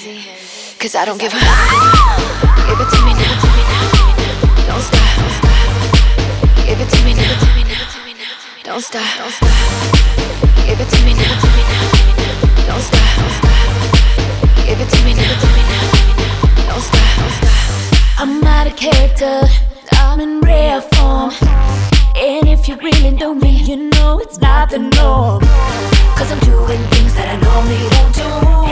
'cause I don't give a. Give it to me now. Don't stop. Give it to me now. Don't stop. Give it to me now. Don't stop. Give it to me now. Don't stop. I'm out of character. I'm in rare form. And if you really know me, you know it's not the norm. 'Cause I'm doing things that I normally don't do.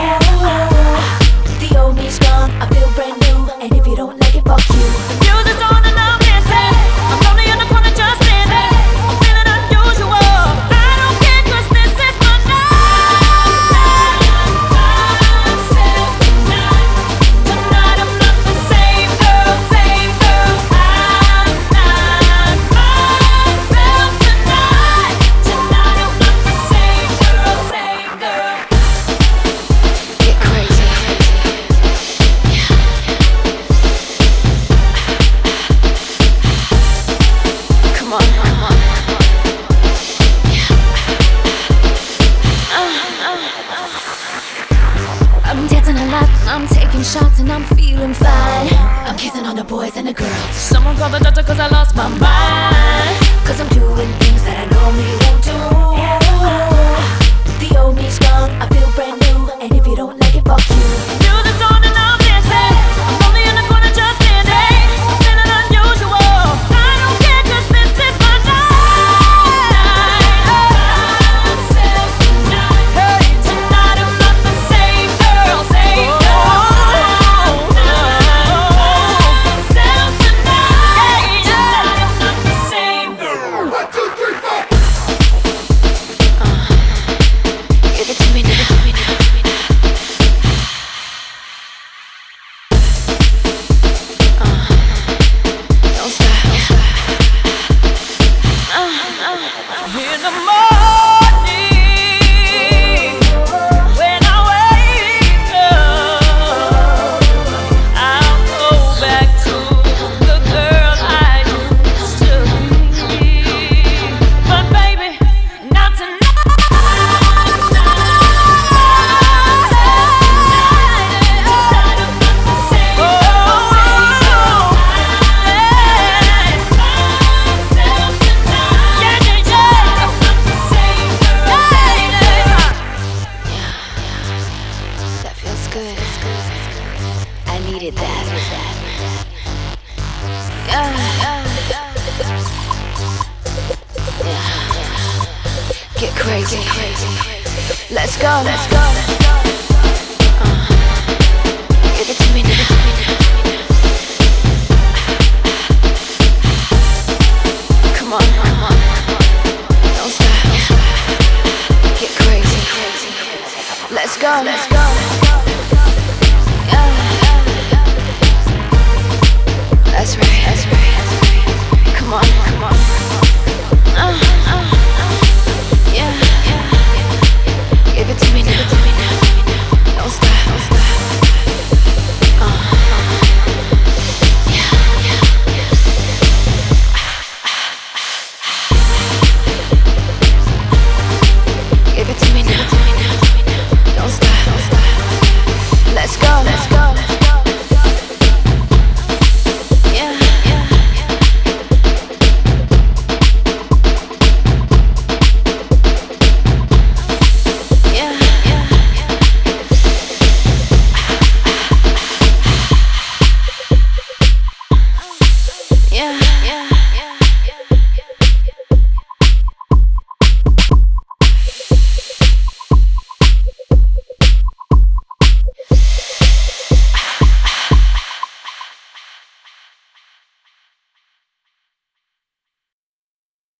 The old me's gone, I feel brand new. And if you don't like it, fuck you. The music's on and I'm dancing. I'm lonely in the corner just standing. I'm feeling unusual. I don't care 'cause this is my night. Tonight I'm not the same girl, same girl. I'm not myself tonight. Tonight I'm not the same girl, same girl. Get crazy. Come on. I'm dancing a lot, I'm taking shots and I'm feeling fine. I'm kissing on the boys and the girls. Someone call the doctor 'cause I lost my mind. 'Cause I'm doing things that I normally won't do. The old me's gone, I feel brand new. And if you don't like it, fuck you. Music's on and I'm dancing. I'm only in the corner just standing. I'm feeling unusual. I don't care 'cause this is my night. Hey, tonight I'm not the same girl, same girl. Myself tonight. Tonight I'm not the same girl. 1, 2, 3, 4. Give it to me now. Don't stop. In the morning, when I wake up, I'll go back to the girl I used to be. But baby, not tonight. That feels good. I needed that. Get crazy. Let's go.